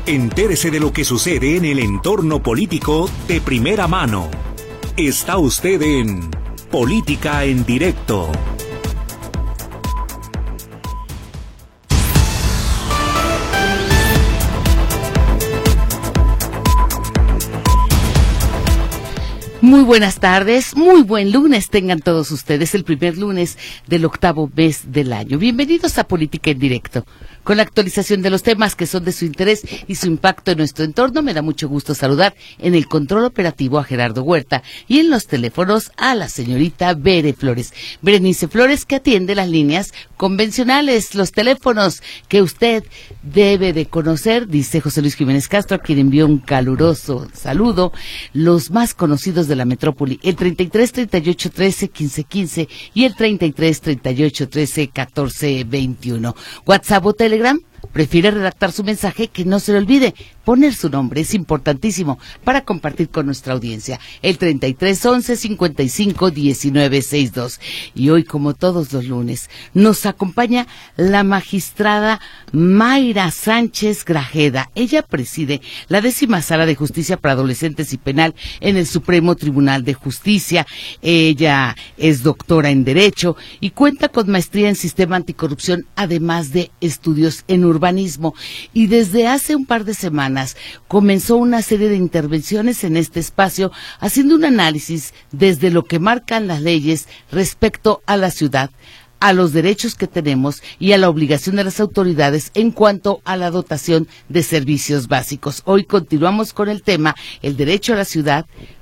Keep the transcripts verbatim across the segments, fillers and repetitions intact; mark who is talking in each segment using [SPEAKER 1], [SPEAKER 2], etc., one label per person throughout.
[SPEAKER 1] Entérese de lo que sucede en el entorno político de primera mano. Está usted en Política en Directo.
[SPEAKER 2] Muy buenas tardes, muy buen lunes tengan todos ustedes, el primer lunes del octavo mes del año. Bienvenidos a Política en Directo, con la actualización de los temas que son de su interés y su impacto en nuestro entorno. Me da mucho gusto saludar en el control operativo a Gerardo Huerta y en los teléfonos a la señorita Bere Flores. Berenice Flores, que atiende las líneas convencionales, los teléfonos que usted debe de conocer, dice José Luis Jiménez Castro, a quien envió un caluroso saludo, los más conocidos de la metrópoli, el treinta y tres, treinta y ocho, trece, quince, quince y el treinta y tres, treinta y ocho, trece, catorce, veintiuno. WhatsApp o Telegram, prefiere redactar su mensaje, que no se le olvide poner su nombre, es importantísimo para compartir con nuestra audiencia. El treinta y tres, once, cincuenta y cinco, diecinueve, sesenta y dos. Y hoy, como todos los lunes, nos acompaña la magistrada Mayra Sánchez Grajeda. Ella preside la décima Sala de Justicia para Adolescentes y Penal en el Supremo Tribunal de Justicia. Ella es doctora en Derecho y cuenta con maestría en Sistema Anticorrupción, además de estudios en urbanismo. Y desde hace un par de semanas comenzó una serie de intervenciones en este espacio, haciendo un análisis desde lo que marcan las leyes respecto a la ciudad, a los derechos que tenemos y a la obligación de las autoridades en cuanto a la dotación de servicios básicos. Hoy continuamos con el tema, el derecho a la ciudad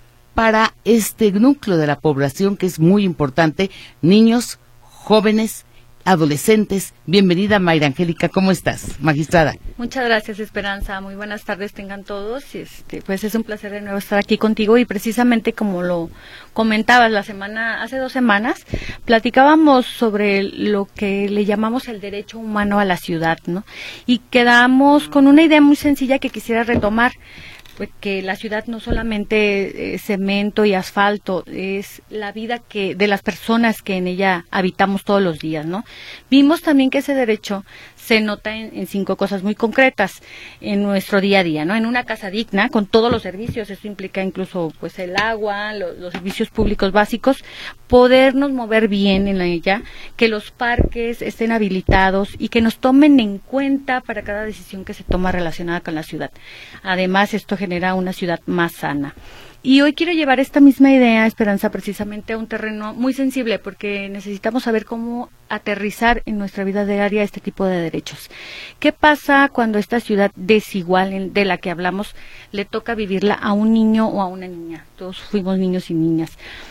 [SPEAKER 2] para este núcleo de la población que es muy importante, niños, jóvenes, adolescentes. Bienvenida, Mayra Angélica, ¿cómo estás, magistrada?
[SPEAKER 3] Muchas gracias, Esperanza, muy buenas tardes tengan todos. Este, pues es un placer de nuevo estar aquí contigo y precisamente como lo comentabas la semana, hace dos semanas, platicábamos sobre lo que le llamamos el derecho humano a la ciudad, ¿no? Y quedamos con una idea muy sencilla que quisiera retomar, pues que la ciudad no solamente es cemento y asfalto, es la vida que de las personas que en ella habitamos todos los días, ¿no? Vimos también que ese derecho se nota en, en cinco cosas muy concretas en nuestro día a día, ¿no? En una casa digna, con todos los servicios, eso implica incluso pues el agua, lo, los servicios públicos básicos, podernos mover bien en ella, que los parques estén habilitados y que nos tomen en cuenta para cada decisión que se toma relacionada con la ciudad. Además, esto genera una ciudad más sana. Y hoy quiero llevar esta misma idea, Esperanza, precisamente a un terreno muy sensible, porque necesitamos saber cómo aterrizar en nuestra vida diaria este tipo de derechos. ¿Qué pasa cuando esta ciudad desigual de la que hablamos le toca vivirla a un niño o a una niña? Todos fuimos niños y niñas.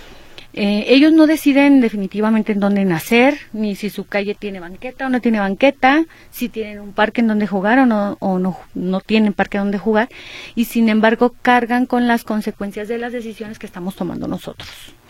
[SPEAKER 3] Eh, ellos no deciden definitivamente en dónde nacer, ni si su calle tiene banqueta o no tiene banqueta, si tienen un parque en donde jugar o no, o no, no tienen parque donde jugar, y sin embargo cargan con las consecuencias de las decisiones que estamos tomando nosotros.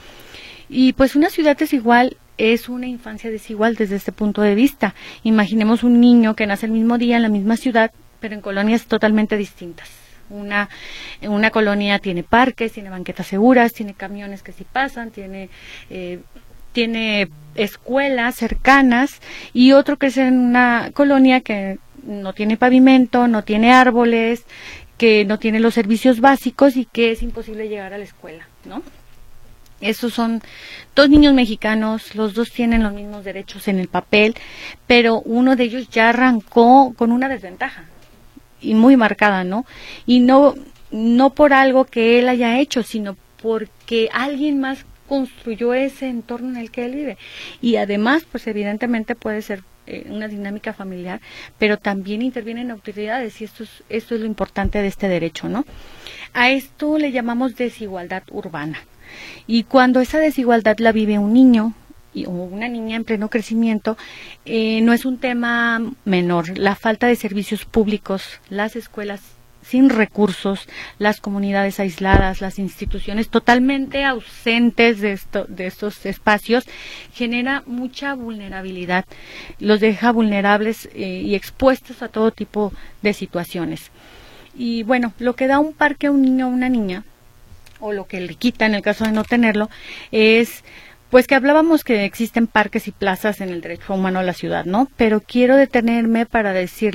[SPEAKER 3] Y pues una ciudad desigual es una infancia desigual desde este punto de vista. Imaginemos un niño que nace el mismo día en la misma ciudad, pero en colonias totalmente distintas. Una, una colonia tiene parques, tiene banquetas seguras, tiene camiones que sí pasan, tiene, eh, tiene escuelas cercanas, y otro que es en una colonia que no tiene pavimento, no tiene árboles, que no tiene los servicios básicos y que es imposible llegar a la escuela, ¿no? Esos son dos niños mexicanos, los dos tienen los mismos derechos en el papel, pero uno de ellos ya arrancó con una desventaja y muy marcada, ¿no? Y no no por algo que él haya hecho, sino porque alguien más construyó ese entorno en el que él vive. Y además, pues evidentemente puede ser eh, una dinámica familiar, pero también intervienen autoridades, y esto es, esto es lo importante de este derecho, ¿no? A esto le llamamos desigualdad urbana. Y cuando esa desigualdad la vive un niño o una niña en pleno crecimiento, eh, no es un tema menor. La falta de servicios públicos, las escuelas sin recursos, las comunidades aisladas, las instituciones totalmente ausentes de, esto, de estos espacios, genera mucha vulnerabilidad, los deja vulnerables eh, y expuestos a todo tipo de situaciones. Y bueno, lo que da un parque a un niño o una niña, o lo que le quita en el caso de no tenerlo, es pues que hablábamos que existen parques y plazas en el derecho humano a la ciudad, ¿no? Pero quiero detenerme para decirles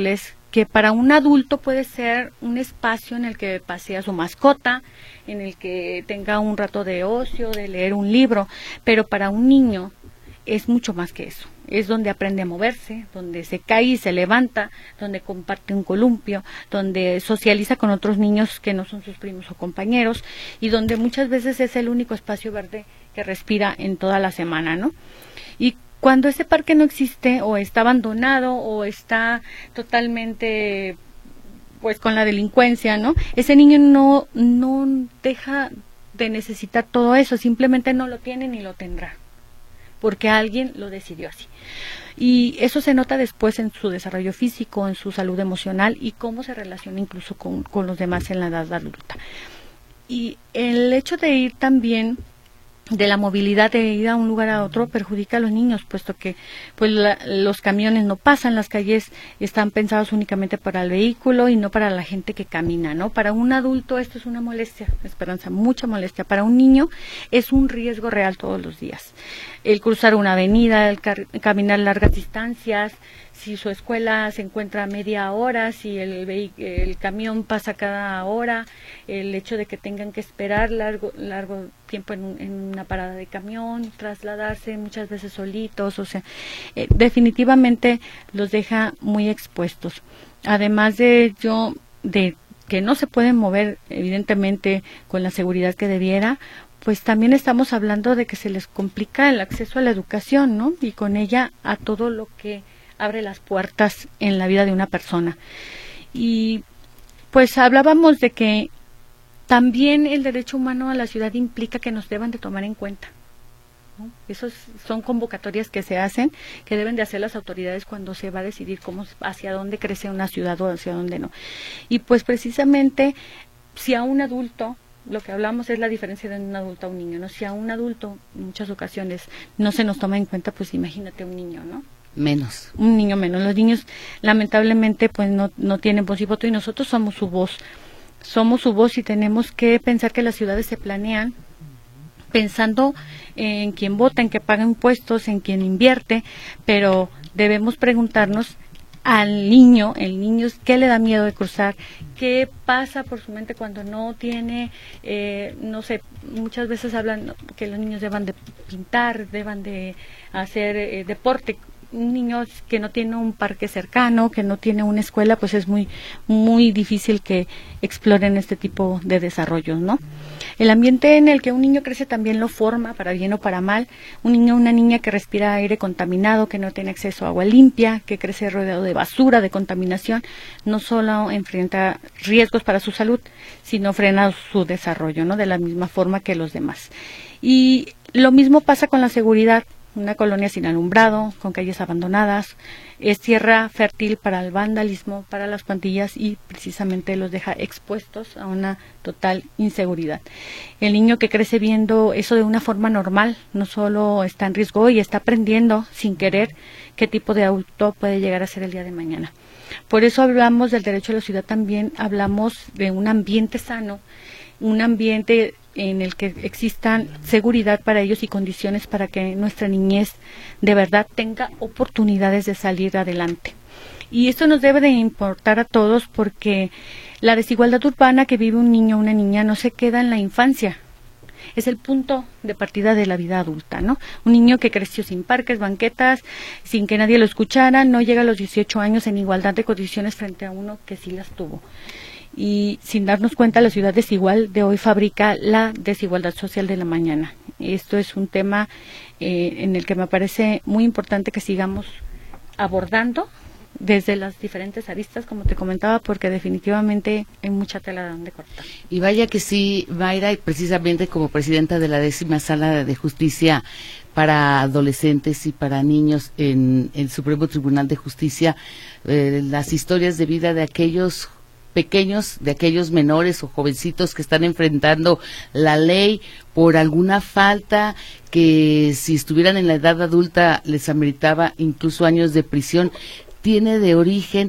[SPEAKER 3] que para un adulto puede ser un espacio en el que pasea su mascota, en el que tenga un rato de ocio, de leer un libro, pero para un niño es mucho más que eso. Es donde aprende a moverse, donde se cae y se levanta, donde comparte un columpio, donde socializa con otros niños que no son sus primos o compañeros, y donde muchas veces es el único espacio verde que respira en toda la semana, ¿no? Y cuando ese parque no existe, o está abandonado, o está totalmente pues con la delincuencia, ¿no? Ese niño no, no deja de necesitar todo eso, simplemente no lo tiene ni lo tendrá, porque alguien lo decidió así. Y eso se nota después en su desarrollo físico, en su salud emocional y cómo se relaciona incluso con, con los demás en la edad adulta. Y el hecho de ir también, de la movilidad de ir a un lugar a otro, perjudica a los niños, puesto que pues la, los camiones no pasan, las calles están pensadas únicamente para el vehículo y no para la gente que camina, ¿no? Para un adulto esto es una molestia, Esperanza, mucha molestia. Para un niño es un riesgo real todos los días. El cruzar una avenida, el caminar largas distancias, si su escuela se encuentra a media hora, si el, el camión pasa cada hora, el hecho de que tengan que esperar largo largo tiempo en, un, en una parada de camión, trasladarse muchas veces solitos, o sea, eh, definitivamente los deja muy expuestos. Además de ello, de que no se pueden mover evidentemente con la seguridad que debiera, pues también estamos hablando de que se les complica el acceso a la educación, ¿no? Y con ella a todo lo que abre las puertas en la vida de una persona. Y pues hablábamos de que también el derecho humano a la ciudad implica que nos deban de tomar en cuenta, ¿no? Esos son convocatorias que se hacen, que deben de hacer las autoridades cuando se va a decidir cómo, hacia dónde crece una ciudad o hacia dónde no. Y pues precisamente si a un adulto, lo que hablamos es la diferencia de un adulto a un niño, ¿no? Si a un adulto en muchas ocasiones no se nos toma en cuenta, pues imagínate un niño, ¿no?
[SPEAKER 2] Menos.
[SPEAKER 3] Un niño menos. Los niños lamentablemente pues no, no tienen voz y voto, y nosotros somos su voz. Somos su voz y tenemos que pensar que las ciudades se planean pensando en quien vota, en que paga impuestos, en quien invierte, pero debemos preguntarnos al niño, el niño, ¿qué le da miedo de cruzar? ¿Qué pasa por su mente cuando no tiene, eh, no sé, muchas veces hablan que los niños deban de pintar, deban de hacer eh, deporte? Un niño que no tiene un parque cercano, que no tiene una escuela, pues es muy muy difícil que exploren este tipo de desarrollos, ¿no? El ambiente en el que un niño crece también lo forma, para bien o para mal. Un niño o una niña que respira aire contaminado, que no tiene acceso a agua limpia, que crece rodeado de basura, de contaminación, no solo enfrenta riesgos para su salud, sino frena su desarrollo, ¿no? De la misma forma que los demás. Y lo mismo pasa con la seguridad. Una colonia sin alumbrado, con calles abandonadas, es tierra fértil para el vandalismo, para las pandillas, y precisamente los deja expuestos a una total inseguridad. El niño que crece viendo eso de una forma normal no solo está en riesgo hoy, está aprendiendo sin querer qué tipo de adulto puede llegar a ser el día de mañana. Por eso hablamos del derecho a la ciudad, también hablamos de un ambiente sano, un ambiente en el que existan seguridad para ellos y condiciones para que nuestra niñez de verdad tenga oportunidades de salir adelante. Y esto nos debe de importar a todos, porque la desigualdad urbana que vive un niño o una niña no se queda en la infancia, es el punto de partida de la vida adulta, ¿no? Un niño que creció sin parques, banquetas, sin que nadie lo escuchara, no llega a los dieciocho años en igualdad de condiciones frente a uno que sí las tuvo. Y sin darnos cuenta, la ciudad desigual de hoy fabrica la desigualdad social de la mañana. Esto es un tema eh, en el que me parece muy importante que sigamos abordando desde las diferentes aristas, como te comentaba, porque definitivamente hay mucha tela de donde cortar.
[SPEAKER 2] Y vaya que sí, Mayra, y precisamente como presidenta de la décima Sala de Justicia para Adolescentes y para Niños en el Supremo Tribunal de Justicia, eh, las historias de vida de aquellos pequeños, de aquellos menores o jovencitos que están enfrentando la ley por alguna falta que, si estuvieran en la edad adulta, les ameritaba incluso años de prisión, tiene de origen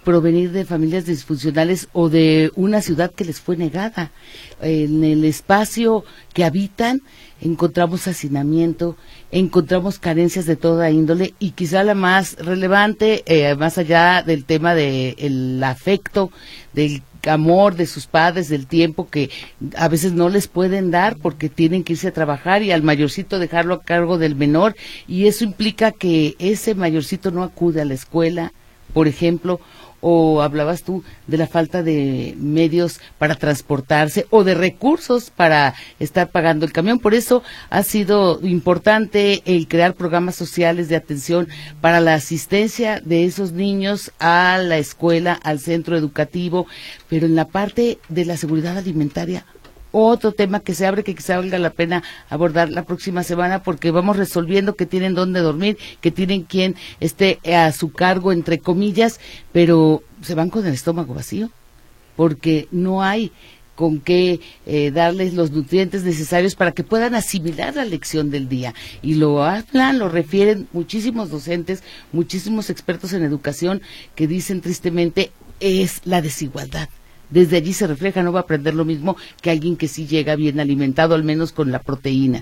[SPEAKER 2] provenir de familias disfuncionales o de una ciudad que les fue negada. En el espacio que habitan encontramos hacinamiento, encontramos carencias de toda índole, y quizá la más relevante, eh, más allá del tema del afecto, del amor de sus padres, del tiempo que a veces no les pueden dar porque tienen que irse a trabajar, y al mayorcito dejarlo a cargo del menor, y eso implica que ese mayorcito no acude a la escuela, por ejemplo. O hablabas tú de la falta de medios para transportarse o de recursos para estar pagando el camión. Por eso ha sido importante el crear programas sociales de atención para la asistencia de esos niños a la escuela, al centro educativo, pero en la parte de la seguridad alimentaria, otro tema que se abre, que quizá valga la pena abordar la próxima semana, porque vamos resolviendo que tienen dónde dormir, que tienen quien esté a su cargo, entre comillas, pero se van con el estómago vacío, porque no hay con qué eh, darles los nutrientes necesarios para que puedan asimilar la lección del día. Y lo hablan, lo refieren muchísimos docentes, muchísimos expertos en educación, que dicen tristemente, es la desigualdad. Desde allí se refleja, no va a aprender lo mismo que alguien que sí llega bien alimentado, al menos con la proteína.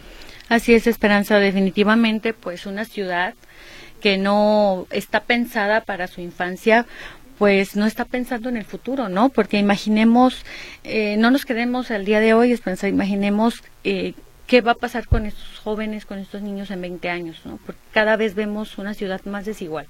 [SPEAKER 3] Así es, Esperanza, definitivamente, pues una ciudad que no está pensada para su infancia, pues no está pensando en el futuro, ¿no? Porque imaginemos, eh, no nos quedemos al día de hoy, Esperanza, imaginemos eh, qué va a pasar con estos jóvenes, con estos niños en veinte años, ¿no? Porque cada vez vemos una ciudad más desigual.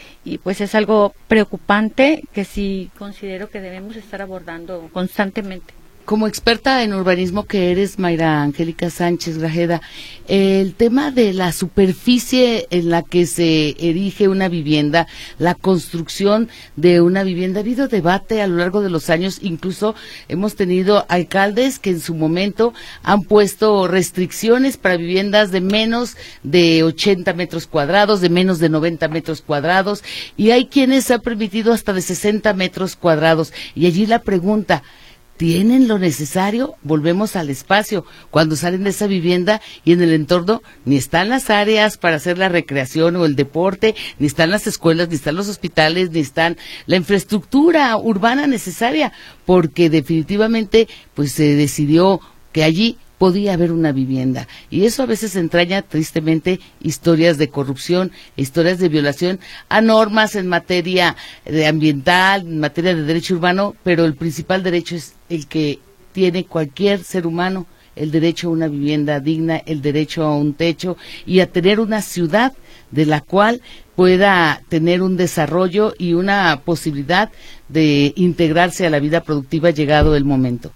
[SPEAKER 3] Y pues es algo preocupante que sí considero que debemos estar abordando constantemente.
[SPEAKER 2] Como experta en urbanismo que eres, Mayra Angélica Sánchez Grajeda, el tema de la superficie en la que se erige una vivienda, la construcción de una vivienda, ha habido debate a lo largo de los años, incluso hemos tenido alcaldes que en su momento han puesto restricciones para viviendas de menos de ochenta metros cuadrados, de menos de noventa metros cuadrados, y hay quienes han permitido hasta de sesenta metros cuadrados, y allí la pregunta, ¿tienen lo necesario? Volvemos al espacio. Cuando salen de esa vivienda y en el entorno, ni están las áreas para hacer la recreación o el deporte, ni están las escuelas, ni están los hospitales, ni están la infraestructura urbana necesaria, porque definitivamente pues se decidió que allí podía haber una vivienda, y eso a veces entraña tristemente historias de corrupción, historias de violación a normas en materia de ambiental, en materia de derecho urbano, pero el principal derecho es el que tiene cualquier ser humano, el derecho a una vivienda digna, el derecho a un techo y a tener una ciudad de la cual pueda tener un desarrollo y una posibilidad de integrarse a la vida productiva llegado el momento.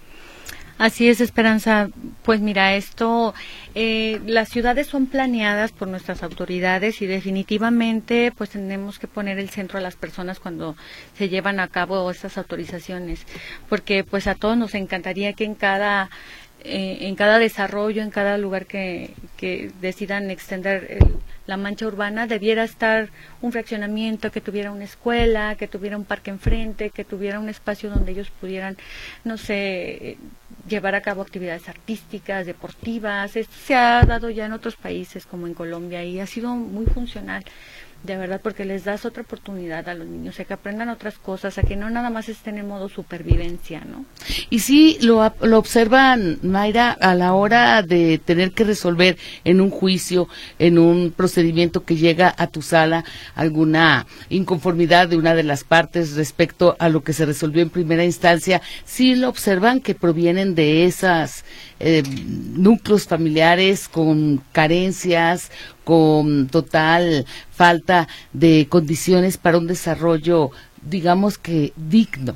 [SPEAKER 3] Así es, Esperanza. Pues mira, esto, eh, las ciudades son planeadas por nuestras autoridades y definitivamente pues tenemos que poner el centro a las personas cuando se llevan a cabo estas autorizaciones, porque pues a todos nos encantaría que en cada eh, en cada desarrollo, en cada lugar que, que decidan extender el, la mancha urbana, debiera estar un fraccionamiento, que tuviera una escuela, que tuviera un parque enfrente, que tuviera un espacio donde ellos pudieran, no sé, llevar a cabo actividades artísticas, deportivas. Esto se ha dado ya en otros países como en Colombia y ha sido muy funcional, de verdad, porque les das otra oportunidad a los niños, a que aprendan otras cosas, a que no nada más estén en modo supervivencia, ¿no?
[SPEAKER 2] Y sí, lo, lo observan, Mayra, a la hora de tener que resolver en un juicio, en un procedimiento que llega a tu sala, alguna inconformidad de una de las partes respecto a lo que se resolvió en primera instancia, sí lo observan que provienen de esas eh, núcleos familiares con carencias, con total falta de condiciones para un desarrollo, digamos que digno.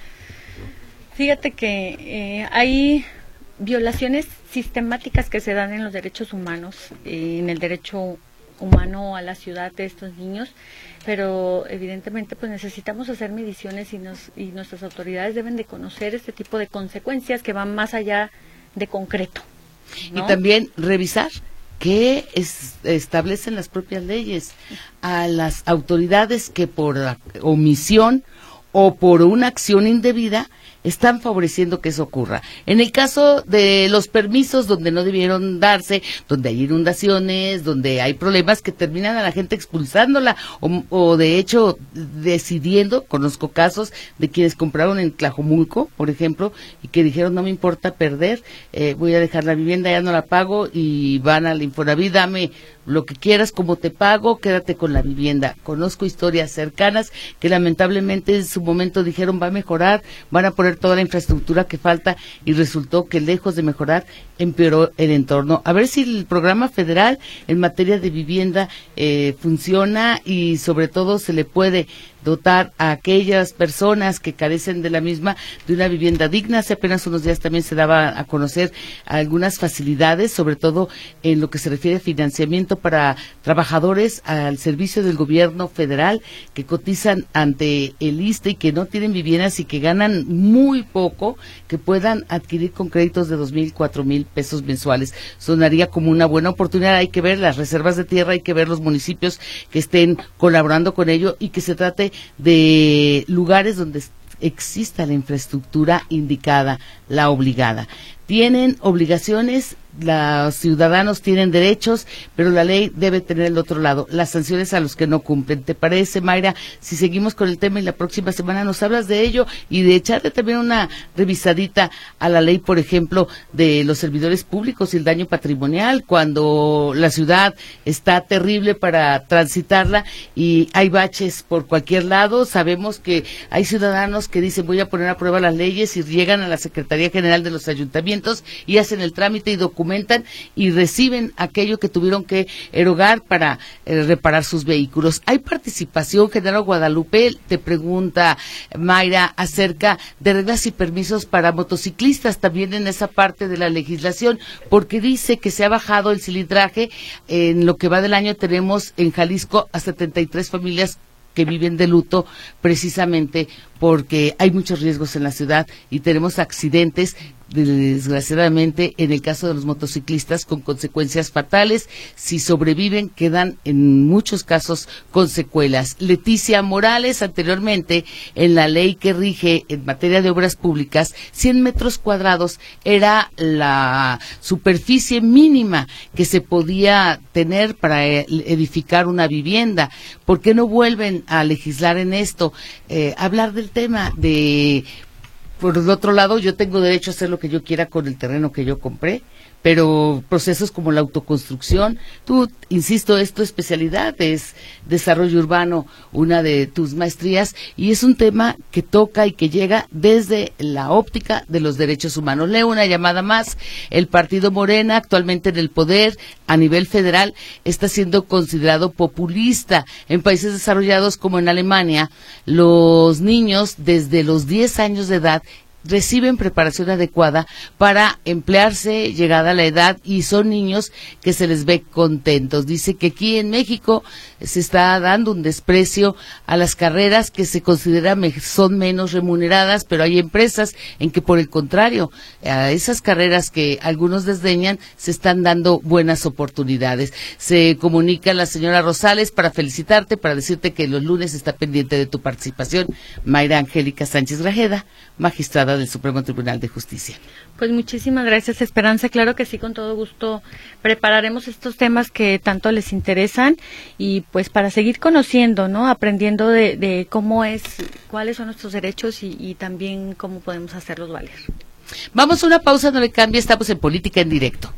[SPEAKER 3] Fíjate que eh, hay violaciones sistemáticas que se dan en los derechos humanos, eh, en el derecho humano a la ciudad de estos niños, pero evidentemente pues necesitamos hacer mediciones y, nos, y nuestras autoridades deben de conocer este tipo de consecuencias que van más allá de concreto, ¿no?
[SPEAKER 2] Y también revisar que es, establecen las propias leyes a las autoridades que por omisión o por una acción indebida están favoreciendo que eso ocurra. En el caso de los permisos donde no debieron darse, donde hay inundaciones, donde hay problemas que terminan a la gente expulsándola o, o de hecho decidiendo, conozco casos de quienes compraron en Tlajomulco, por ejemplo, y que dijeron no me importa perder, eh, voy a dejar la vivienda, ya no la pago, y van al Infonavit, dame lo que quieras, como te pago, quédate con la vivienda. Conozco historias cercanas que lamentablemente en su momento dijeron va a mejorar, van a poner toda la infraestructura que falta, y resultó que lejos de mejorar empeoró el entorno. A ver si el programa federal en materia de vivienda eh, funciona, y sobre todo se le puede dotar a aquellas personas que carecen de la misma de una vivienda digna. Hace apenas unos días también se daba a conocer algunas facilidades, sobre todo en lo que se refiere a financiamiento para trabajadores al servicio del gobierno federal que cotizan ante el I S S S T E y que no tienen viviendas y que ganan muy poco, que puedan adquirir con créditos de dos mil, cuatro mil pesos mensuales. Sonaría como una buena oportunidad. Hay que ver las reservas de tierra, hay que ver los municipios que estén colaborando con ello, y que se trate de lugares donde exista la infraestructura indicada, la obligada. Tienen obligaciones, los ciudadanos tienen derechos, pero la ley debe tener el otro lado, las sanciones a los que no cumplen. ¿Te parece, Mayra, si seguimos con el tema y la próxima semana nos hablas de ello y de echarle también una revisadita a la ley, por ejemplo, de los servidores públicos y el daño patrimonial, cuando la ciudad está terrible para transitarla y hay baches por cualquier lado? Sabemos que hay ciudadanos que dicen voy a poner a prueba las leyes, y llegan a la Secretaría General de los Ayuntamientos y hacen el trámite y documentan y reciben aquello que tuvieron que erogar para eh, reparar sus vehículos. ¿Hay participación? Genaro Guadalupe te pregunta, Mayra, acerca de reglas y permisos para motociclistas también en esa parte de la legislación, porque dice que se ha bajado el cilindraje. En lo que va del año tenemos en Jalisco a setenta y tres familias que viven de luto, precisamente porque hay muchos riesgos en la ciudad y tenemos accidentes, desgraciadamente, en el caso de los motociclistas, con consecuencias fatales. Si sobreviven, quedan en muchos casos con secuelas. Leticia Morales, anteriormente, en la ley que rige en materia de obras públicas, cien metros cuadrados era la superficie mínima que se podía tener para edificar una vivienda. ¿Por qué no vuelven a legislar en esto? Eh, hablar del tema de... Por el otro lado, yo tengo derecho a hacer lo que yo quiera con el terreno que yo compré, pero procesos como la autoconstrucción, tú, insisto, es tu especialidad, es desarrollo urbano, una de tus maestrías, y es un tema que toca y que llega desde la óptica de los derechos humanos. Leo una llamada más. El partido Morena, actualmente en el poder a nivel federal, está siendo considerado populista. En países desarrollados como en Alemania, los niños desde los diez años de edad reciben preparación adecuada para emplearse llegada la edad, y son niños que se les ve contentos. Dice que aquí en México se está dando un desprecio a las carreras que se consideran me- son menos remuneradas, pero hay empresas en que, por el contrario, a esas carreras que algunos desdeñan, se están dando buenas oportunidades. Se comunica la señora Rosales para felicitarte, para decirte que los lunes está pendiente de tu participación. Mayra Angélica Sánchez Grajeda, magistrada del Supremo Tribunal de Justicia.
[SPEAKER 3] Pues muchísimas gracias, Esperanza. Claro que sí, con todo gusto prepararemos estos temas que tanto les interesan, y pues para seguir conociendo, ¿no? Aprendiendo de, de cómo es, cuáles son nuestros derechos y, y también cómo podemos hacerlos valer.
[SPEAKER 2] Vamos a una pausa, no le cambie, estamos en Política en Directo.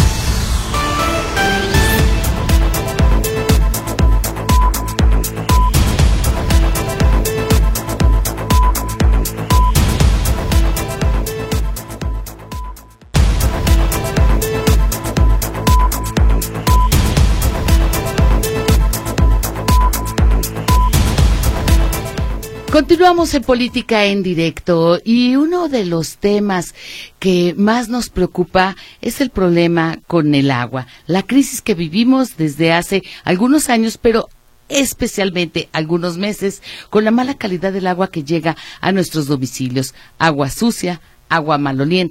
[SPEAKER 2] Continuamos en Política en Directo, y uno de los temas que más nos preocupa es el problema con el agua, la crisis que vivimos desde hace algunos años, pero especialmente algunos meses, con la mala calidad del agua que llega a nuestros domicilios, agua sucia, agua maloliente,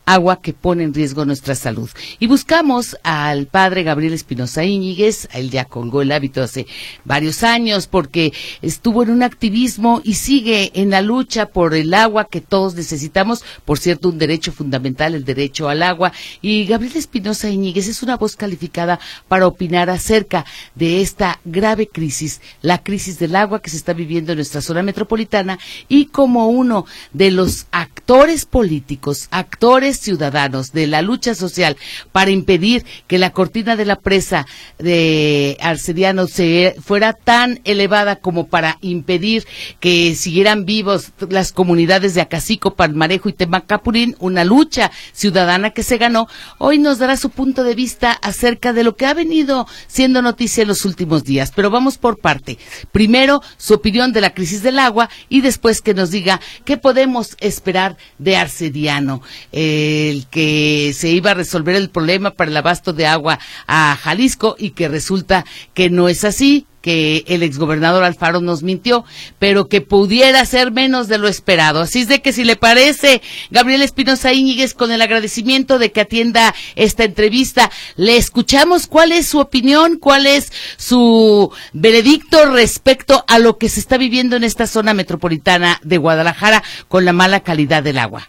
[SPEAKER 2] agua que pone en riesgo nuestra salud. Y buscamos al padre Gabriel Espinosa Íñiguez. Él ya colgó el hábito hace varios años porque estuvo en un activismo y sigue en la lucha por el agua que todos necesitamos, por cierto, un derecho fundamental, el derecho al agua. Y Gabriel Espinosa Íñiguez es una voz calificada para opinar acerca de esta grave crisis, la crisis del agua que se está viviendo en nuestra zona metropolitana, y como uno de los actores políticos, actores ciudadanos de la lucha social para impedir que la cortina de la presa de Arcediano se fuera tan elevada como para impedir que siguieran vivos las comunidades de Acacico, Palmarejo y Temacapurín, una lucha ciudadana que se ganó. Hoy nos dará su punto de vista acerca de lo que ha venido siendo noticia en los últimos días, pero vamos por parte. Primero, su opinión de la crisis del agua y después que nos diga qué podemos esperar de Arcediano, el que se iba a resolver el problema para el abasto de agua a Jalisco y que resulta que no es así, que el exgobernador Alfaro nos mintió, pero que pudiera ser menos de lo esperado. Así es de que si le parece, Gabriel Espinosa Íñiguez, con el agradecimiento de que atienda esta entrevista, le escuchamos cuál es su opinión, cuál es su veredicto respecto a lo que se está viviendo en esta zona metropolitana de Guadalajara con la mala calidad del agua.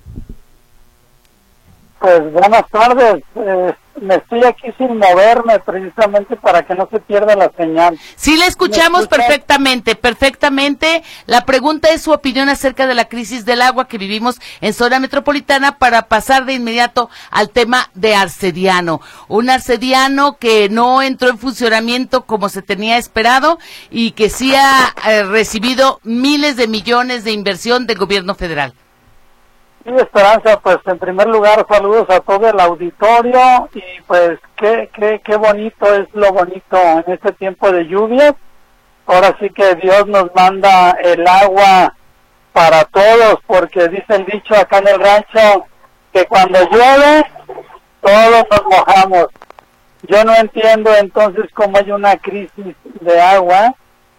[SPEAKER 4] Pues buenas tardes, eh, me estoy aquí sin moverme precisamente para que no se pierda la señal.
[SPEAKER 2] Sí, le escuchamos perfectamente, perfectamente. La pregunta es su opinión acerca de la crisis del agua que vivimos en zona metropolitana para pasar de inmediato al tema de Arcediano. Un Arcediano que no entró en funcionamiento como se tenía esperado y que sí ha eh, recibido miles de millones de inversión del gobierno federal.
[SPEAKER 4] Sí, Esperanza, pues en primer lugar saludos a todo el auditorio y pues qué, qué, qué bonito es lo bonito en este tiempo de lluvias. Ahora sí que Dios nos manda el agua para todos, porque dice el dicho acá en el rancho que cuando llueve todos nos mojamos. Yo no entiendo entonces cómo hay una crisis de agua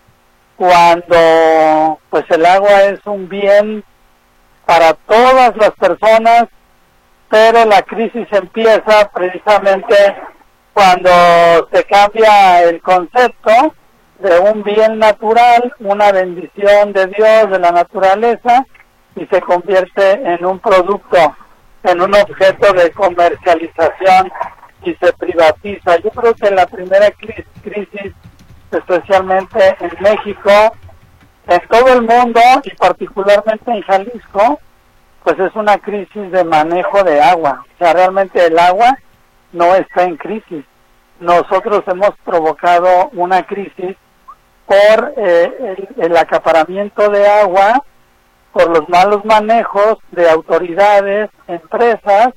[SPEAKER 4] cuando pues el agua es un bien para todas las personas, pero la crisis empieza precisamente cuando se cambia el concepto de un bien natural, una bendición de Dios, de la naturaleza, y se convierte en un producto, en un objeto de comercialización y se privatiza. Yo creo que la primera crisis, crisis especialmente en México, en todo el mundo y particularmente en Jalisco, pues es una crisis de manejo de agua. O sea, realmente el agua no está en crisis. Nosotros hemos provocado una crisis por eh, el, el acaparamiento de agua, por los malos manejos de autoridades, empresas,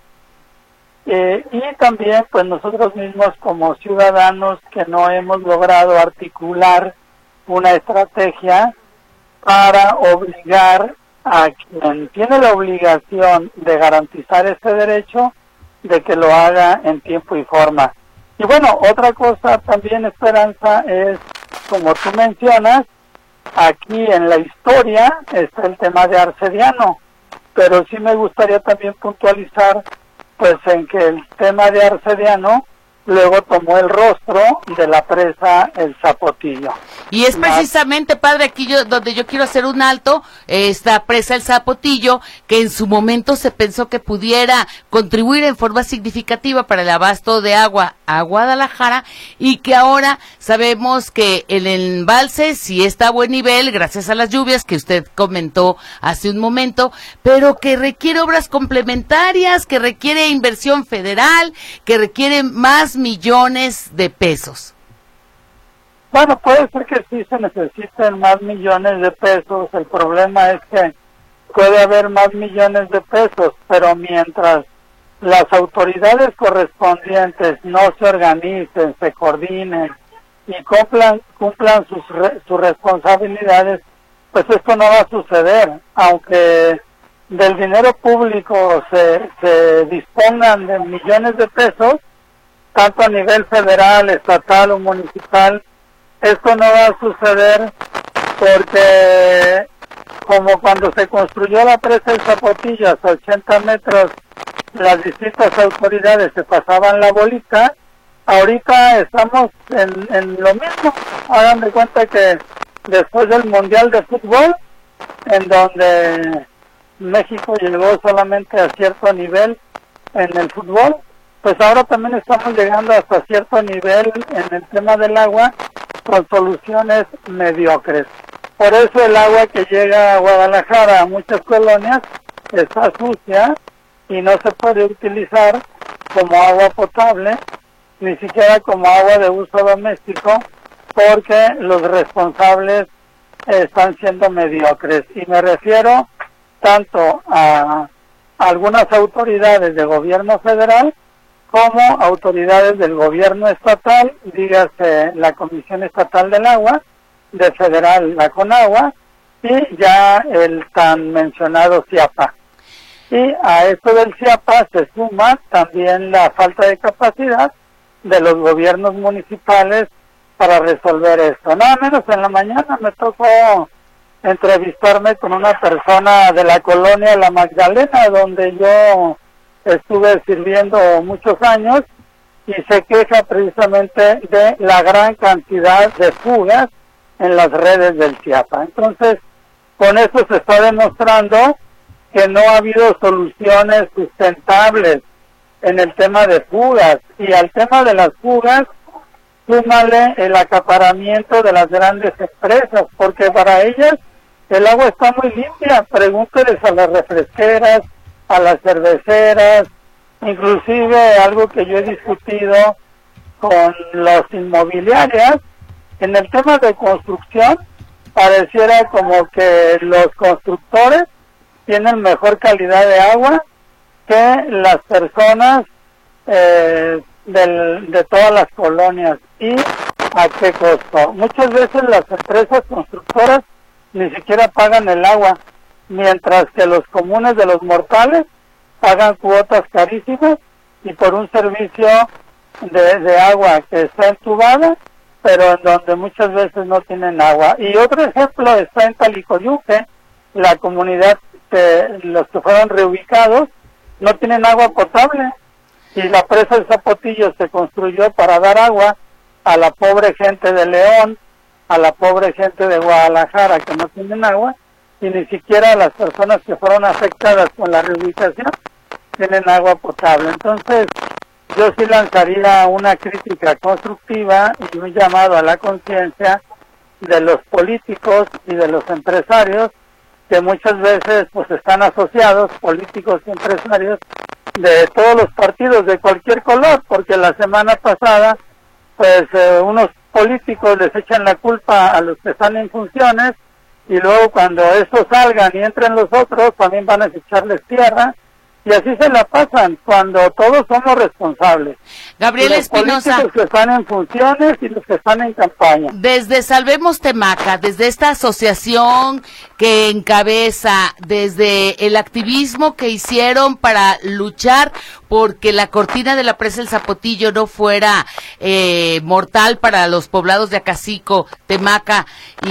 [SPEAKER 4] eh, y también pues nosotros mismos como ciudadanos que no hemos logrado articular una estrategia para obligar a quien tiene la obligación de garantizar este derecho, de que lo haga en tiempo y forma. Y bueno, otra cosa también, Esperanza, es, como tú mencionas, aquí en la historia está el tema de Arcediano, pero sí me gustaría también puntualizar, pues, en que el tema de Arcediano luego tomó el rostro de la presa El Zapotillo.
[SPEAKER 2] Y es precisamente, padre, aquí yo donde yo quiero hacer un alto, esta presa El Zapotillo, que en su momento se pensó que pudiera contribuir en forma significativa para el abasto de agua a Guadalajara, y que ahora sabemos que el embalse sí está a buen nivel, gracias a las lluvias que usted comentó hace un momento, pero que requiere obras complementarias, que requiere inversión federal, que requiere más millones de pesos.
[SPEAKER 4] Bueno, puede ser que sí se necesiten más millones de pesos. El problema es que puede haber más millones de pesos, pero mientras las autoridades correspondientes no se organicen, se coordinen y cumplan, cumplan sus, re, sus responsabilidades, pues esto no va a suceder. Aunque del dinero público se, se dispongan de millones de pesos, tanto a nivel federal, estatal o municipal, esto no va a suceder porque como cuando se construyó la presa El Zapotillo hasta ochenta metros las distintas autoridades se pasaban la bolita. Ahorita estamos en, en lo mismo. Hagan de cuenta que después del Mundial de Fútbol, en donde México llegó solamente a cierto nivel en el fútbol, pues ahora también estamos llegando hasta cierto nivel en el tema del agua con soluciones mediocres. Por eso el agua que llega a Guadalajara, a muchas colonias, está sucia y no se puede utilizar como agua potable, ni siquiera como agua de uso doméstico, porque los responsables están siendo mediocres. Y me refiero tanto a algunas autoridades de gobierno federal como autoridades del gobierno estatal, dígase la Comisión Estatal del Agua, de federal la CONAGUA, y ya el tan mencionado CIAPA. Y a esto del CIAPA se suma también la falta de capacidad de los gobiernos municipales para resolver esto. Nada menos en la mañana me tocó entrevistarme con una persona de la colonia La Magdalena, donde yo estuve sirviendo muchos años, y se queja precisamente de la gran cantidad de fugas en las redes del CIAPA. Entonces, con eso se está demostrando que no ha habido soluciones sustentables en el tema de fugas, y al tema de las fugas súmale el acaparamiento de las grandes empresas, porque para ellas el agua está muy limpia. Pregúnteles a las refresqueras, a las cerveceras, inclusive algo que yo he discutido con las inmobiliarias, en el tema de construcción, pareciera como que los constructores tienen mejor calidad de agua que las personas eh, del, de todas las colonias. ¿Y a qué costo? Muchas veces las empresas constructoras ni siquiera pagan el agua, mientras que los comunes de los mortales pagan cuotas carísimas y por un servicio de, de agua que está entubada, pero en donde muchas veces no tienen agua. Y otro ejemplo está en Talicoyuque, la comunidad que los que fueron reubicados no tienen agua potable, y la presa del Zapotillo se construyó para dar agua a la pobre gente de León, a la pobre gente de Guadalajara que no tienen agua, y ni siquiera las personas que fueron afectadas con la reubicación tienen agua potable. Entonces, yo sí lanzaría una crítica constructiva y un llamado a la conciencia de los políticos y de los empresarios, que muchas veces pues están asociados, políticos y empresarios de todos los partidos de cualquier color, porque la semana pasada pues eh, unos políticos les echan la culpa a los que están en funciones, y luego cuando estos salgan y entren los otros también van a echarles tierra, y así se la pasan cuando todos somos responsables.
[SPEAKER 2] Gabriel Espinosa,
[SPEAKER 4] los que están en funciones y los que están en campaña.
[SPEAKER 2] Desde Salvemos Temaca, desde esta asociación que encabeza, desde el activismo que hicieron para luchar porque la cortina de la presa del Zapotillo no fuera eh, mortal para los poblados de Acacico, Temaca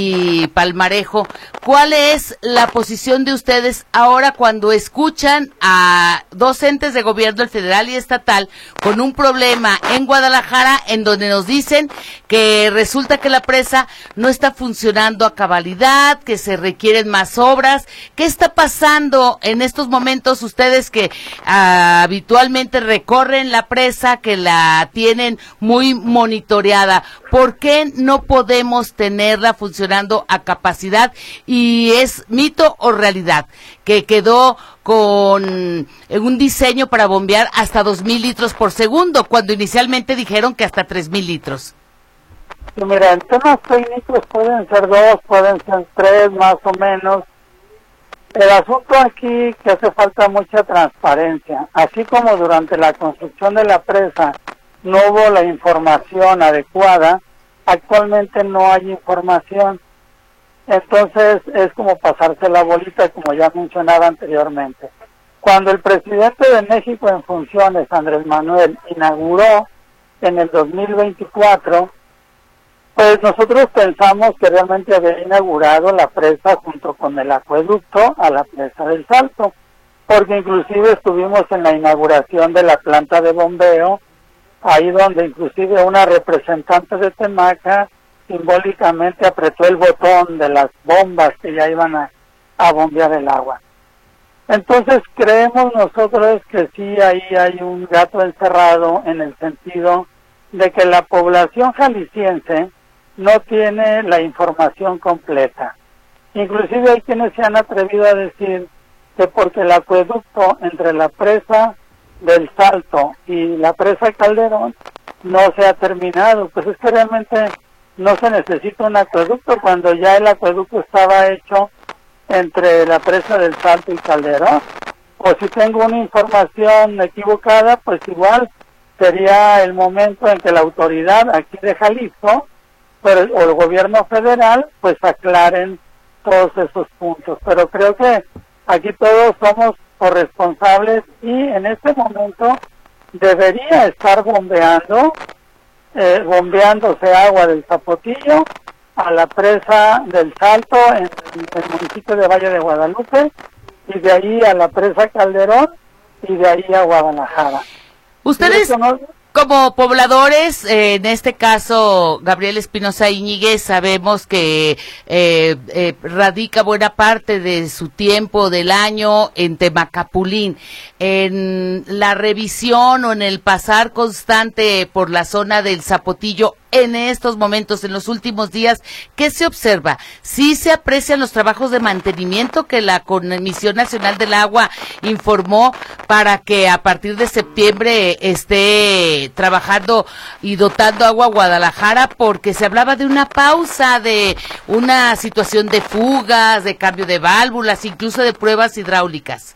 [SPEAKER 2] y Palmarejo, ¿cuál es la posición de ustedes ahora cuando escuchan a dos entes de gobierno, el federal y estatal, con un problema en Guadalajara en donde nos dicen que resulta que la presa no está funcionando a cabalidad, que se requieren más obras? ¿Qué está pasando en estos momentos ustedes que uh, habitualmente recorren la presa, que la tienen muy monitoreada? ¿Por qué no podemos tenerla funcionando a capacidad? ¿Y es mito o realidad que quedó con un diseño para bombear hasta dos mil litros por segundo, cuando inicialmente dijeron que hasta tres mil litros?
[SPEAKER 4] Sí, mira, en temas técnicos pueden ser dos, pueden ser tres más o menos. El asunto aquí que hace falta mucha transparencia, así como durante la construcción de la presa no hubo la información adecuada, actualmente no hay información. Entonces es como pasarse la bolita, como ya mencionaba anteriormente. Cuando el presidente de México en funciones, Andrés Manuel, inauguró en el dos mil veinticuatro, pues nosotros pensamos que realmente había inaugurado la presa junto con el acueducto a la presa del Salto, porque inclusive estuvimos en la inauguración de la planta de bombeo, ahí donde inclusive una representante de Temaca simbólicamente apretó el botón de las bombas que ya iban a, a bombear el agua. Entonces creemos nosotros que sí ahí hay un gato encerrado, en el sentido de que la población jalisciense no tiene la información completa. Inclusive hay quienes se han atrevido a decir que porque el acueducto entre la presa del Salto y la presa Calderón no se ha terminado, pues es que realmente no se necesita un acueducto cuando ya el acueducto estaba hecho entre la presa del Salto y Calderón. O si tengo una información equivocada, pues igual sería el momento en que la autoridad aquí de Jalisco pero, o el gobierno federal pues aclaren todos esos puntos. Pero creo que aquí todos somos corresponsables y en este momento debería estar bombeando, eh, bombeándose agua del Zapotillo a la presa del Salto en el municipio de Valle de Guadalupe y de ahí a la presa Calderón y de ahí a Guadalajara.
[SPEAKER 2] Ustedes, no... como pobladores, eh, en este caso, Gabriel Espinosa Íñiguez, sabemos que eh, eh, radica buena parte de su tiempo del año en Temacapulín. En la revisión o en el pasar constante por la zona del Zapotillo, en estos momentos, en los últimos días, ¿qué se observa? ¿Sí se aprecian los trabajos de mantenimiento que la Comisión Nacional del Agua informó para que a partir de septiembre esté trabajando y dotando agua a Guadalajara? Porque se hablaba de una pausa, de una situación de fugas, de cambio de válvulas, incluso de pruebas hidráulicas.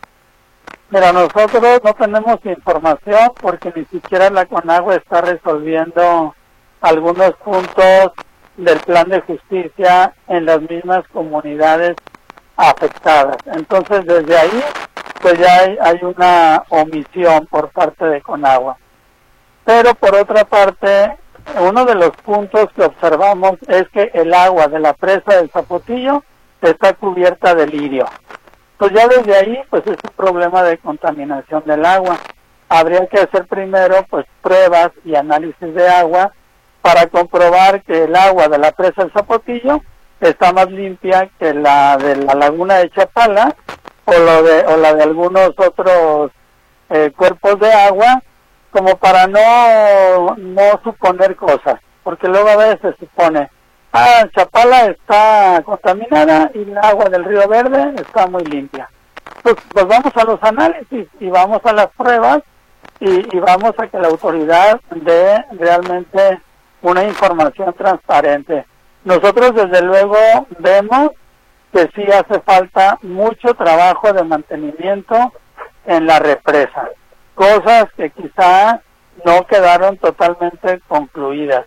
[SPEAKER 4] Mira, nosotros no tenemos información porque ni siquiera la Conagua está resolviendo algunos puntos del plan de justicia en las mismas comunidades afectadas. Entonces, desde ahí, pues ya hay, hay una omisión por parte de Conagua. Pero por otra parte, uno de los puntos que observamos es que el agua de la presa del Zapotillo está cubierta de lirio. Pues ya desde ahí, pues es un problema de contaminación del agua. Habría que hacer primero, pues, pruebas y análisis de agua para comprobar que el agua de la presa del Zapotillo está más limpia que la de la laguna de Chapala o, lo de, o la de algunos otros eh, cuerpos de agua, como para no, no suponer cosas, porque luego a veces se supone, ah, Chapala está contaminada y el agua del Río Verde está muy limpia. Pues, pues vamos a los análisis y vamos a las pruebas y, y vamos a que la autoridad dé realmente una información transparente. Nosotros desde luego vemos que sí hace falta mucho trabajo de mantenimiento en la represa, cosas que quizá no quedaron totalmente concluidas.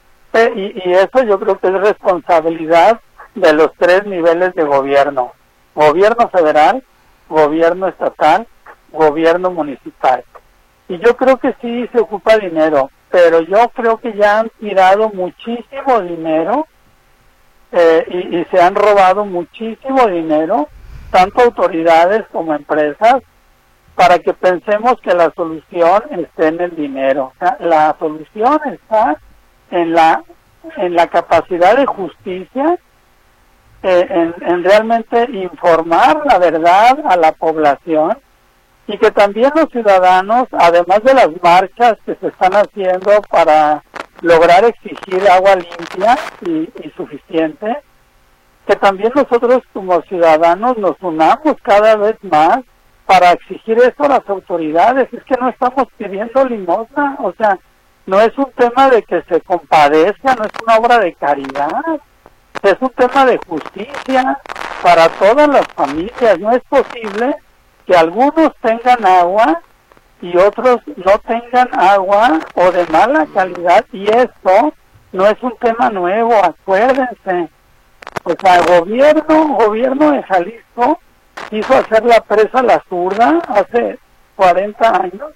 [SPEAKER 4] Y, y eso yo creo que es responsabilidad de los tres niveles de gobierno: gobierno federal, gobierno estatal, gobierno municipal. Y yo creo que sí se ocupa dinero, pero yo creo que ya han tirado muchísimo dinero eh, y, y se han robado muchísimo dinero, tanto autoridades como empresas, para que pensemos que la solución esté en el dinero. O sea, la solución está en la en la capacidad de justicia, eh, en, en realmente informar la verdad a la población, y que también los ciudadanos, además de las marchas que se están haciendo para lograr exigir agua limpia y, y suficiente, que también nosotros como ciudadanos nos unamos cada vez más para exigir esto a las autoridades. Es que no estamos pidiendo limosna, o sea, no es un tema de que se compadezca, no es una obra de caridad, es un tema de justicia para todas las familias. No es posible que algunos tengan agua y otros no tengan agua o de mala calidad, y esto no es un tema nuevo, acuérdense. O sea, el gobierno, gobierno de Jalisco quiso hacer la presa La Zurda hace cuarenta años,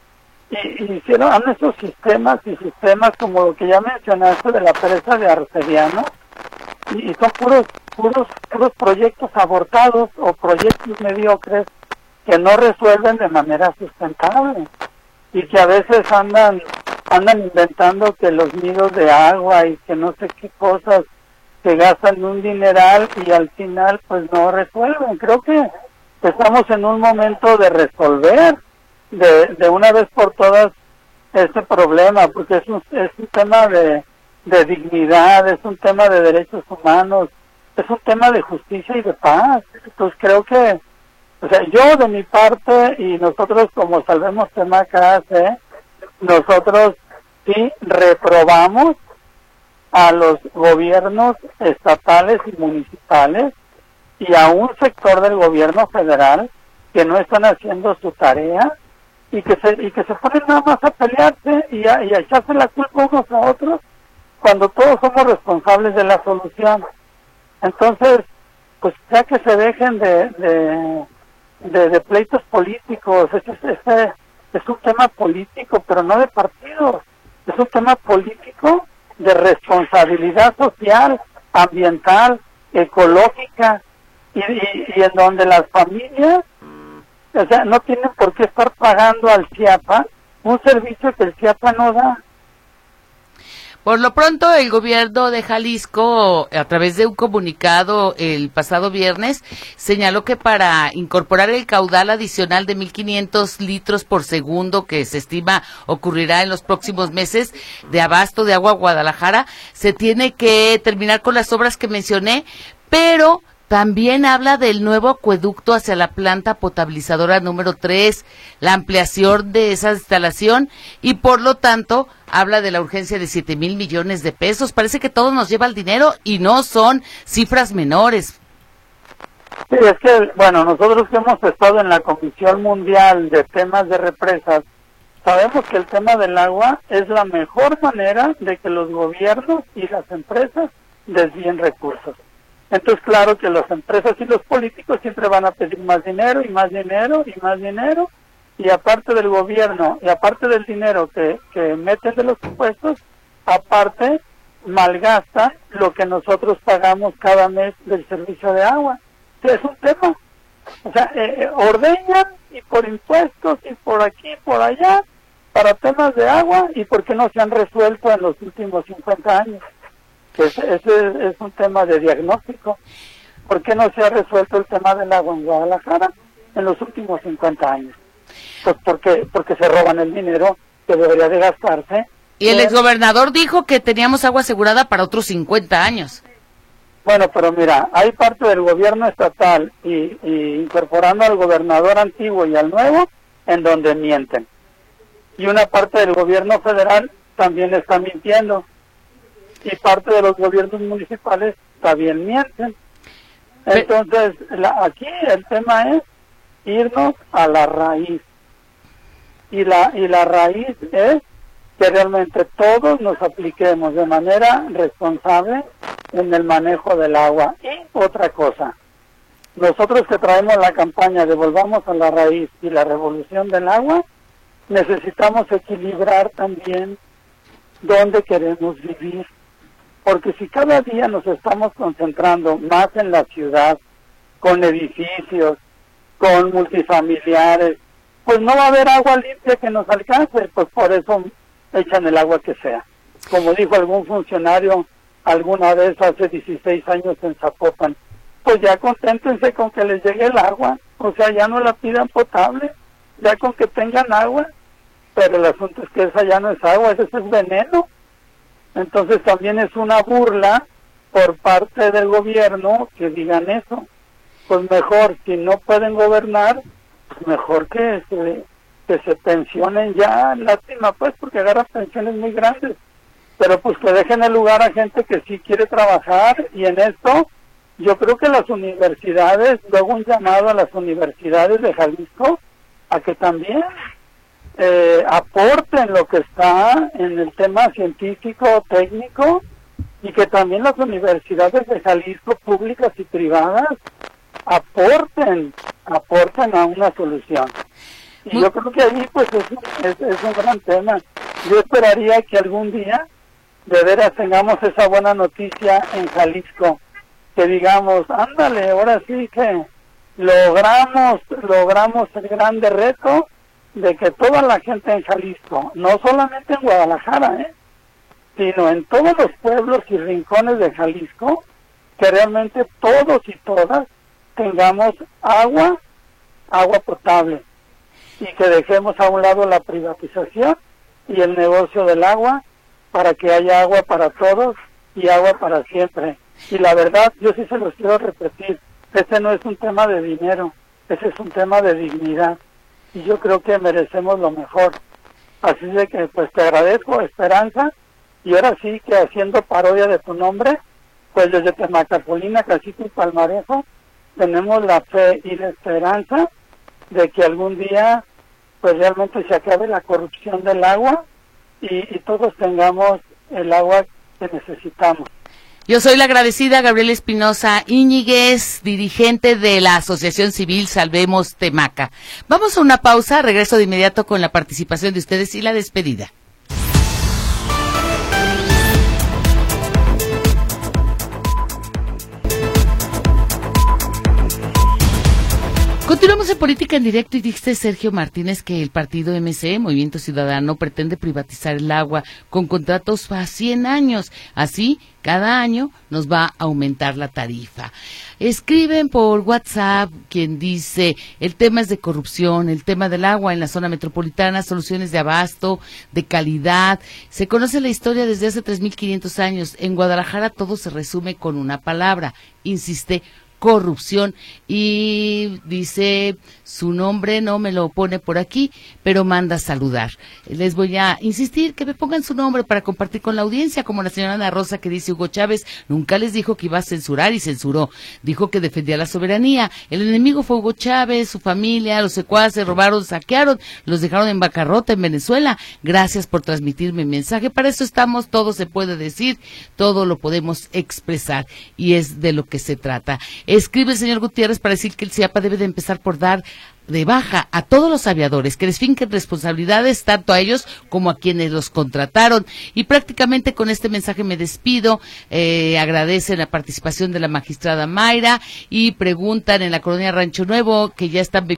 [SPEAKER 4] y, y hicieron han esos sistemas y sistemas como lo que ya mencionaste de la presa de Arcediano, y, y son puros, puros, puros proyectos abortados o proyectos mediocres que no resuelven de manera sustentable y que a veces andan andan inventando que los nidos de agua y que no sé qué cosas, que gastan un dineral y al final pues no resuelven. Creo que estamos en un momento de resolver de, de una vez por todas este problema, porque es un, es un tema de, de dignidad, es un tema de derechos humanos, es un tema de justicia y de paz. Entonces creo que, o sea, yo de mi parte y nosotros como Salvemos Temaca, ¿eh? nosotros sí reprobamos a los gobiernos estatales y municipales y a un sector del gobierno federal que no están haciendo su tarea y que se y que se ponen nada más a pelearse y a, y a echarse la culpa unos a otros cuando todos somos responsables de la solución. Entonces, pues ya que se dejen de de, de, de pleitos políticos, este, este es un tema político, pero no de partidos, es un tema político de responsabilidad social, ambiental, ecológica, y, y, y en donde las familias, o sea, no tienen por qué estar pagando al CIAPA un servicio que el CIAPA no da.
[SPEAKER 2] Por lo pronto, el gobierno de Jalisco, a través de un comunicado el pasado viernes, señaló que para incorporar el caudal adicional de mil quinientos litros por segundo que se estima ocurrirá en los próximos meses de abasto de agua a Guadalajara, se tiene que terminar con las obras que mencioné, pero también habla del nuevo acueducto hacia la planta potabilizadora número tres, la ampliación de esa instalación y por lo tanto habla de la urgencia de siete mil millones de pesos. Parece que todo nos lleva al dinero y no son cifras menores.
[SPEAKER 4] Sí, es que, bueno, nosotros que hemos estado en la Comisión Mundial de Temas de Represas, sabemos que el tema del agua es la mejor manera de que los gobiernos y las empresas desvíen recursos. Entonces, claro que las empresas y los políticos siempre van a pedir más dinero y más dinero y más dinero, y aparte del gobierno y aparte del dinero que, que meten de los impuestos, aparte malgastan lo que nosotros pagamos cada mes del servicio de agua. O sea, es un tema. O sea, eh, ordeñan y por impuestos y por aquí y por allá para temas de agua y porque no se han resuelto en los últimos cincuenta años. Ese, ese es un tema de diagnóstico. ¿Por qué no se ha resuelto el tema del agua en Guadalajara en los últimos cincuenta años? Pues porque porque se roban el dinero que debería de gastarse.
[SPEAKER 2] Y el
[SPEAKER 4] eh,
[SPEAKER 2] exgobernador dijo que teníamos agua asegurada para otros cincuenta años.
[SPEAKER 4] Bueno, pero mira, hay parte del gobierno estatal y, y incorporando al gobernador antiguo y al nuevo en donde mienten. Y una parte del gobierno federal también está mintiendo. Y parte de los gobiernos municipales también mienten. Entonces, la, aquí el tema es irnos a la raíz. Y la, y la raíz es que realmente todos nos apliquemos de manera responsable en el manejo del agua. Y otra cosa, nosotros que traemos la campaña de Volvamos a la Raíz y la Revolución del Agua, necesitamos equilibrar también dónde queremos vivir. Porque si cada día nos estamos concentrando más en la ciudad, con edificios, con multifamiliares, pues no va a haber agua limpia que nos alcance, pues por eso echan el agua que sea. Como dijo algún funcionario alguna vez hace dieciséis años en Zapopan, pues ya conténtense con que les llegue el agua, o sea, ya no la pidan potable, ya con que tengan agua, pero el asunto es que esa ya no es agua, ese es veneno. Entonces también es una burla por parte del gobierno que digan eso. Pues mejor, si no pueden gobernar, pues mejor que se, que se pensionen ya, lástima pues, porque agarran pensiones muy grandes. Pero pues que dejen el lugar a gente que sí quiere trabajar, y en esto yo creo que las universidades, luego un llamado a las universidades de Jalisco a que también Eh, aporten lo que está en el tema científico, técnico, y que también las universidades de Jalisco, públicas y privadas, aporten, aporten a una solución. Y yo creo que ahí pues es, es, es un gran tema. Yo esperaría que algún día de veras tengamos esa buena noticia en Jalisco, que digamos, ándale, ahora sí que logramos, logramos el grande reto de que toda la gente en Jalisco, no solamente en Guadalajara, ¿eh? sino en todos los pueblos y rincones de Jalisco, que realmente todos y todas tengamos agua, agua potable, y que dejemos a un lado la privatización y el negocio del agua, para que haya agua para todos y agua para siempre. Y la verdad, yo sí se los quiero repetir, este no es un tema de dinero, ese es un tema de dignidad, y yo creo que merecemos lo mejor. Así de que pues te agradezco, Esperanza, y ahora sí que haciendo parodia de tu nombre, pues desde Temacapolina, Calcito y Palmarejo, tenemos la fe y la esperanza de que algún día pues realmente se acabe la corrupción del agua y, y todos tengamos el agua que necesitamos.
[SPEAKER 2] Yo soy la agradecida Gabriela Espinosa Íñiguez, dirigente de la Asociación Civil Salvemos Temaca. Vamos a una pausa, regreso de inmediato con la participación de ustedes y la despedida. Continuamos en Política en Directo y dice Sergio Martínez que el partido M C, Movimiento Ciudadano, pretende privatizar el agua con contratos a cien años. Así, cada año nos va a aumentar la tarifa. Escriben por WhatsApp quien dice, el tema es de corrupción, el tema del agua en la zona metropolitana, soluciones de abasto, de calidad. Se conoce la historia desde hace tres mil quinientos años. En Guadalajara todo se resume con una palabra, insiste, corrupción, y dice su nombre, no me lo pone por aquí, pero manda saludar. Les voy a insistir que me pongan su nombre para compartir con la audiencia, como la señora Ana Rosa que dice, Hugo Chávez nunca les dijo que iba a censurar y censuró, dijo que defendía la soberanía, el enemigo fue Hugo Chávez, su familia, los secuaces robaron, saquearon, los dejaron en bancarrota en Venezuela, gracias por transmitirme mi mensaje, para eso estamos, todo se puede decir, todo lo podemos expresar, y es de lo que se trata. Escribe el señor Gutiérrez para decir que el CIAPA debe de empezar por dar de baja a todos los aviadores, que les finquen responsabilidades tanto a ellos como a quienes los contrataron. Y prácticamente con este mensaje me despido. Eh, agradecen la participación de la magistrada Mayra y preguntan en la colonia Rancho Nuevo que ya están